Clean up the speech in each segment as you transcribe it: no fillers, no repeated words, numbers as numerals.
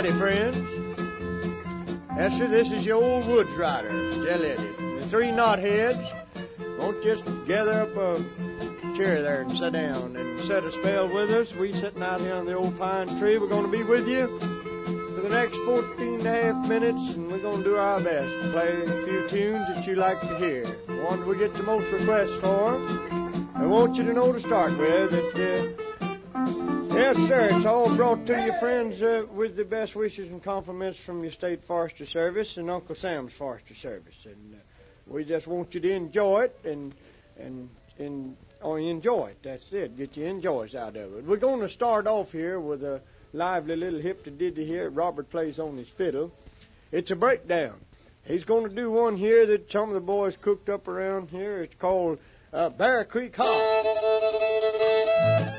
Howdy, friends. Yes, sir, this is your old woods rider, still at it. The three knotheads won't just gather up a chair there and sit down and set a spell with us. We sitting out here on the old pine tree. We're going to be with you for the next 14 and a half minutes, and we're going to do our best to play a few tunes that you like to hear. One we get the most requests for. I want you to know to start with that, yes, sir, it's all brought to you, friends, with the best wishes and compliments from your State Forestry Service and Uncle Sam's Forestry Service. And we just want you to enjoy it and enjoy it. That's it. Get your enjoys out of it. We're going to start off here with a lively little hip-to-ditty here. Robert plays on his fiddle. It's a breakdown. He's going to do one here that some of the boys cooked up around here. It's called Bear Creek Hop.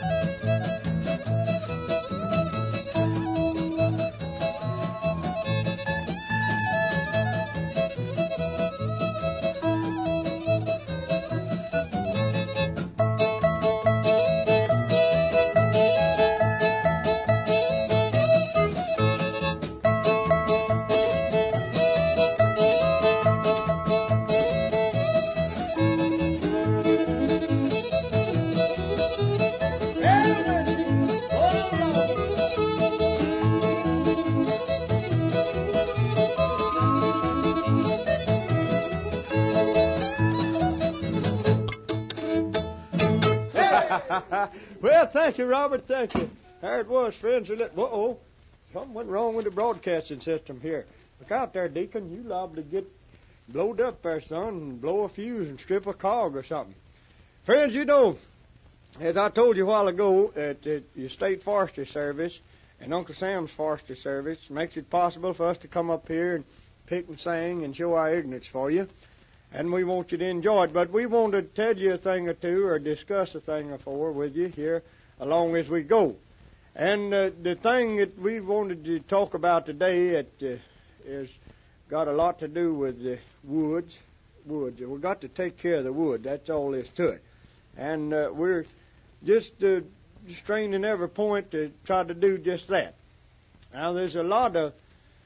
Well, thank you, Robert, thank you. There it was, friends. Uh-oh, something went wrong with the broadcasting system here. Look out there, Deacon. You liable to get blowed up there, son, and blow a fuse and strip a cog or something. Friends, you know, as I told you a while ago, your State Forestry Service and Uncle Sam's Forestry Service makes it possible for us to come up here and pick and sing and show our ignorance for you. And we want you to enjoy it. But we want to tell you a thing or two or discuss a thing or four with you here along as we go. And the thing that we wanted to talk about today is got a lot to do with the woods. We've got to take care of the wood. That's all there is to it. And we're just straining every point to try to do just that. Now, there's a lot of,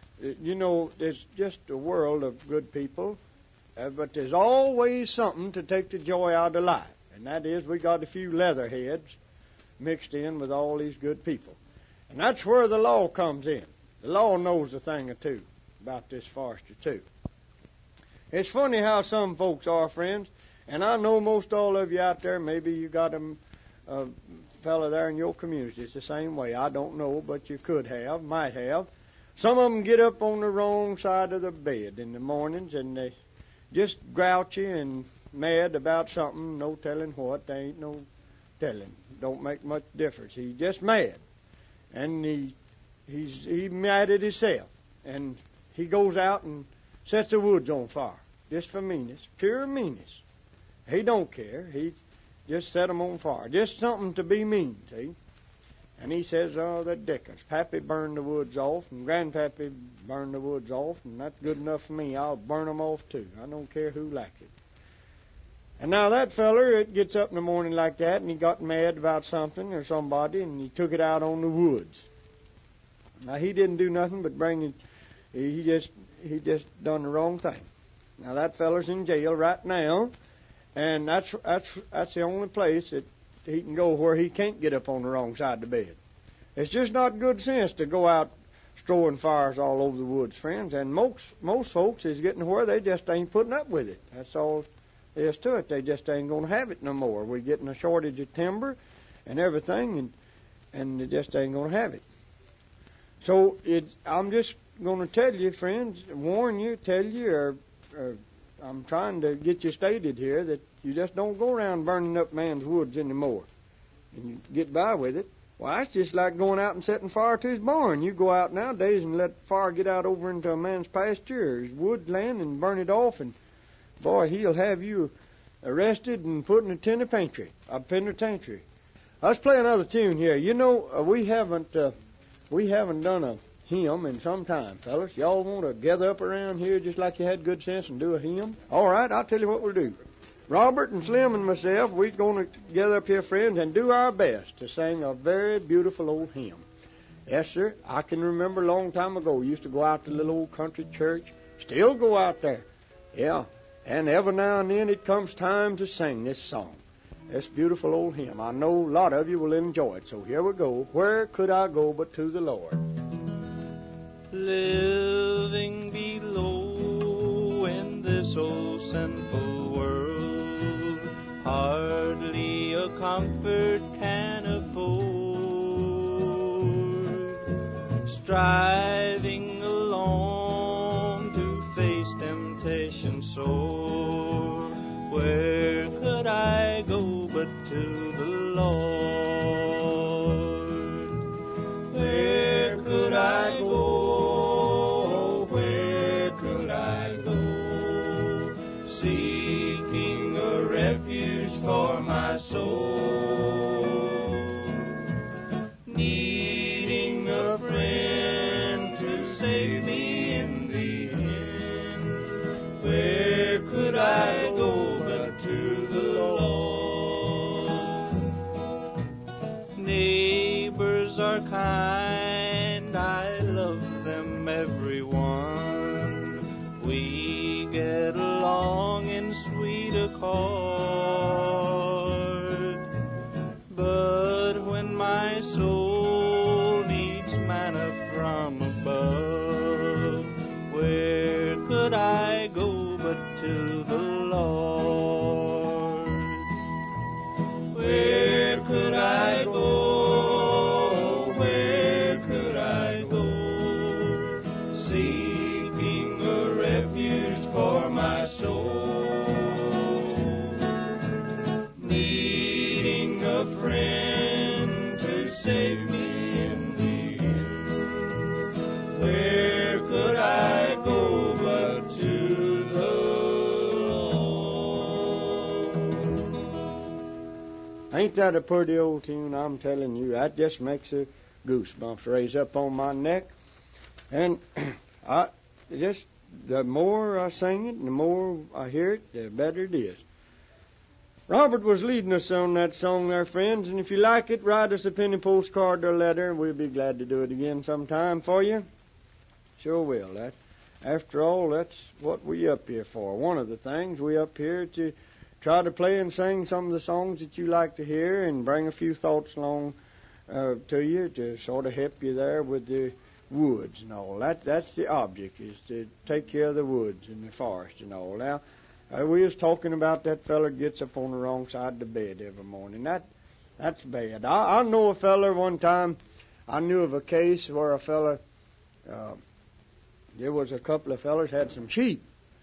there's just a world of good people. But there's always something to take the joy out of life, and that is we got a few leatherheads mixed in with all these good people. And that's where the law comes in. The law knows a thing or two about this forestry, too. It's funny how some folks are, friends, and I know most all of you out there, maybe you got a fella there in your community. It's the same way. I don't know, but you could have, might have. Some of them get up on the wrong side of the bed in the mornings, and they just grouchy and mad about something, no telling what. There ain't no telling. Don't make much difference. He's just mad. And he's mad at himself. And he goes out and sets the woods on fire. Just for meanness. Pure meanness. He don't care. He just set them on fire. Just something to be mean, see? And he says, oh, the dickens. Pappy burned the woods off, and Grandpappy burned the woods off, and that's good enough for me. I'll burn them off, too. I don't care who likes it. And now that feller, it gets up in the morning like that, and he got mad about something or somebody, and he took it out on the woods. Now, he didn't do nothing but bring it. He just done the wrong thing. Now, that feller's in jail right now, and that's the only place that he can go where he can't get up on the wrong side of the bed. It's just not good sense to go out throwing fires all over the woods, friends. And most folks is getting to where they just ain't putting up with it. That's all there is to it. They just ain't going to have it no more. We're getting a shortage of timber and everything, and they just ain't going to have it. So I'm just going to tell you, friends, warn you, tell you, or I'm trying to get you stated here that you just don't go around burning up man's woods anymore and you get by with it. Well, that's just like going out and setting fire to his barn. You go out nowadays and let fire get out over into a man's pasture or his woodland and burn it off, and boy, he'll have you arrested and put in a penitentiary. Let's play another tune here. You know, we haven't done a hymn in some time, fellas. Y'all want to gather up around here just like you had good sense and do a hymn? All right, I'll tell you what we'll do. Robert and Slim and myself, we're going to gather up here, friends, and do our best to sing a very beautiful old hymn. Yes, sir. I can remember a long time ago, we used to go out to the little old country church. Still go out there. Yeah. And every now and then it comes time to sing this song. This beautiful old hymn. I know a lot of you will enjoy it. So here we go. Where could I go but to the Lord? Living below in this old sinful world, hardly a comfort can afford. Striving alone to face temptation sore, where could I go but to the Lord? Where could I go? Where could I go? Seeking a refuge for my soul, needing a friend to save me in the end. Where could I go but to the Lord? Neighbors are kind, I love them everyone. We get along in sweet accord. But when my soul needs manna from above, where could I go but to the Lord? Where could I go? Where could I go? Seeking a refuge for my soul, needing a friend to save me in the end. Where could I go but to the Lord? Ain't that a pretty old tune? I'm telling you, that just makes the goosebumps raise up on my neck. And the more I sing it and the more I hear it, the better it is. Robert was leading us on that song there, friends, and if you like it, write us a penny postcard or letter. We'll be glad to do it again sometime for you. Sure will. After all, that's what we up here for. One of the things we up here to try to play and sing some of the songs that you like to hear and bring a few thoughts along to you to sort of help you there with the woods and all. That's the object, is to take care of the woods and the forest and all. Now, we was talking about that feller gets up on the wrong side of the bed every morning. That's bad. I know a feller one time, I knew of a case where a feller, there was a couple of fellers had some sheep.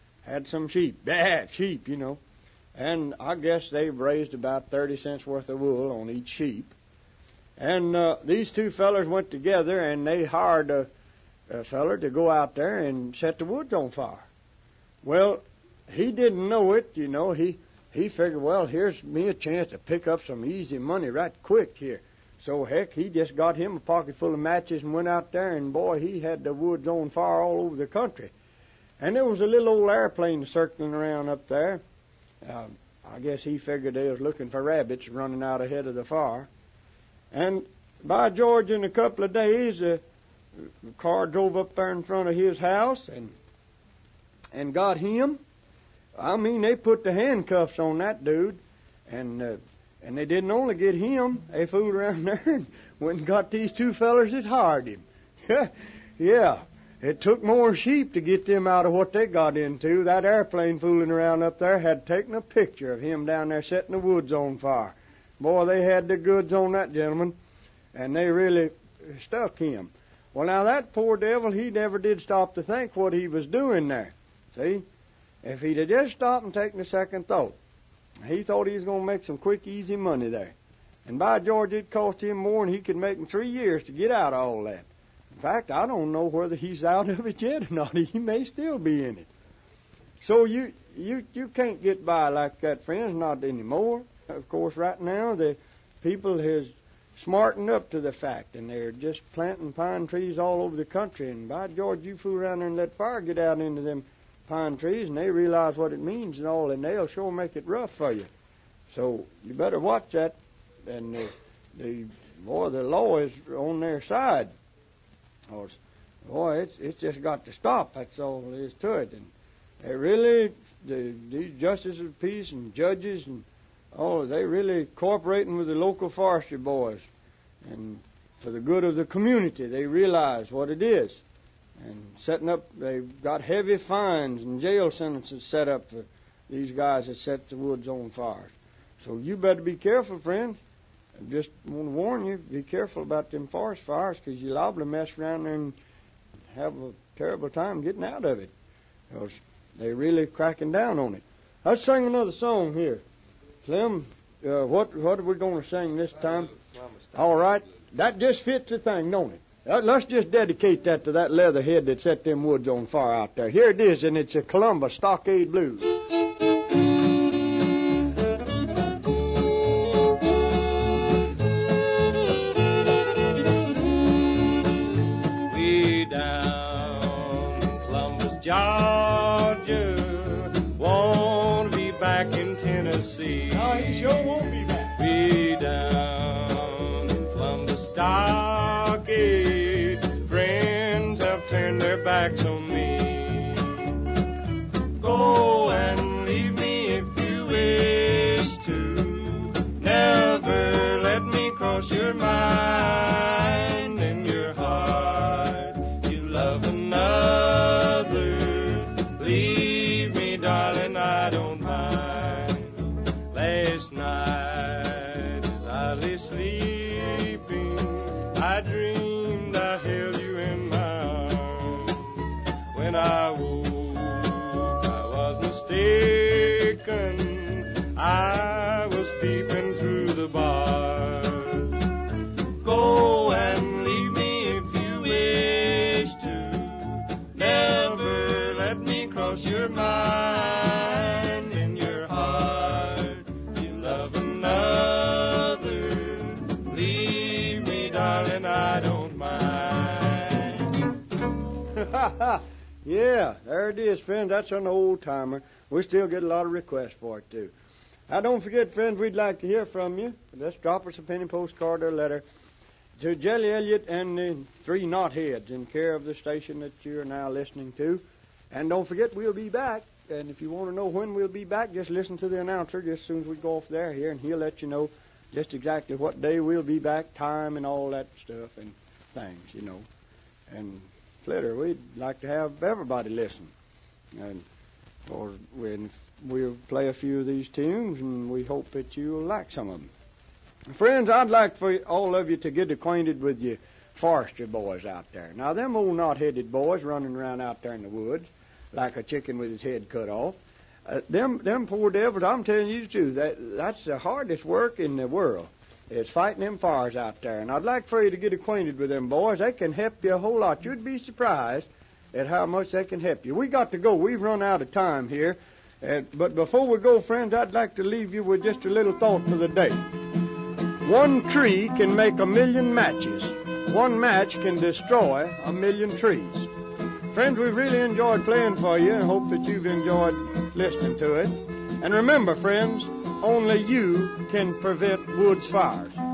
Bad sheep, you know. And I guess they've raised about 30 cents worth of wool on each sheep. And these two fellers went together and they hired a feller to go out there and set the woods on fire. Well, he didn't know it, you know. He figured, well, here's me a chance to pick up some easy money right quick here. So, heck, he just got him a pocket full of matches and went out there, and, boy, he had the woods on fire all over the country. And there was a little old airplane circling around up there. I guess he figured they was looking for rabbits running out ahead of the fire. And by George, in a couple of days, a car drove up there in front of his house and got him. I mean, they put the handcuffs on that dude, and they didn't only get him. They fooled around there and went and got these two fellers that hired him. Yeah, it took more sheep to get them out of what they got into. That airplane fooling around up there had taken a picture of him down there setting the woods on fire. Boy, they had the goods on that gentleman, and they really stuck him. Well, now, that poor devil, he never did stop to think what he was doing there. See? If he'd have just stopped and taken a second thought, he thought he was going to make some quick, easy money there. And by George, it cost him more than he could make in 3 years to get out of all that. In fact, I don't know whether he's out of it yet or not. He may still be in it. So you can't get by like that, friends, not anymore. Of course, right now, the people has smartened up to the fact, and they're just planting pine trees all over the country. And by George, you fool around there and let fire get out into them pine trees, and they realize what it means and all, and they'll sure make it rough for you. So you better watch that. And the law is on their side. Boy, it's just got to stop. That's all there is to it. And they really, these justices of peace and judges and they really cooperating with the local forestry boys. And for the good of the community, they realize what it is. And setting up, they've got heavy fines and jail sentences set up for these guys that set the woods on fire. So you better be careful, friends. I just want to warn you, be careful about them forest fires, because you're liable to mess around there and have a terrible time getting out of it, because they're really cracking down on it. Let's sing another song here. Slim, what are we going to sing this time? All right. That just fits the thing, don't it? Let's just dedicate that to that leatherhead that set them woods on fire out there. Here it is, and it's a Columbus Stockade Blues. Way down in Columbus, Georgia, won't be back in Tennessee. No, he sure won't be back. Way down in Columbus, Stockade, friends have turned their backs on me. Go and leave me if you wish to. Never let me cross your mind and your heart. You love another. Leave me, darling, I don't mind. Last night as I lay sleeping, I dreamed I held you in my arms. When I woke, I was mistaken. I was peeping through the bars. Go and leave me if you wish to. Never let me cross your mind and your heart. You love another. Leave me, darling, I don't mind. Yeah, there it is, friends. That's an old-timer. We still get a lot of requests for it, too. Now, don't forget, friends, we'd like to hear from you. Just drop us a penny postcard or letter to Jelly Elliott and the Three Knotheads in care of the station that you're now listening to. And don't forget, we'll be back. And if you want to know when we'll be back, just listen to the announcer just as soon as we go off there here, and he'll let you know just exactly what day we'll be back, time, and all that stuff and things, you know. And Flitter, we'd like to have everybody listen. And we'll play a few of these tunes, and we hope that you'll like some of them. Friends, I'd like for all of you to get acquainted with your forestry boys out there. Now, them old knot-headed boys running around out there in the woods like a chicken with his head cut off, them poor devils, I'm telling you the truth, that's the hardest work in the world. It's fighting them fires out there. And I'd like for you to get acquainted with them boys. They can help you a whole lot. You'd be surprised at how much they can help you. We got to go. We've run out of time here. But before we go, friends, I'd like to leave you with just a little thought for the day. One tree can make 1,000,000 matches. One match can destroy 1,000,000 trees. Friends, we've really enjoyed playing for you and hope that you've enjoyed listening to it. And remember, friends, only you can prevent woods fires.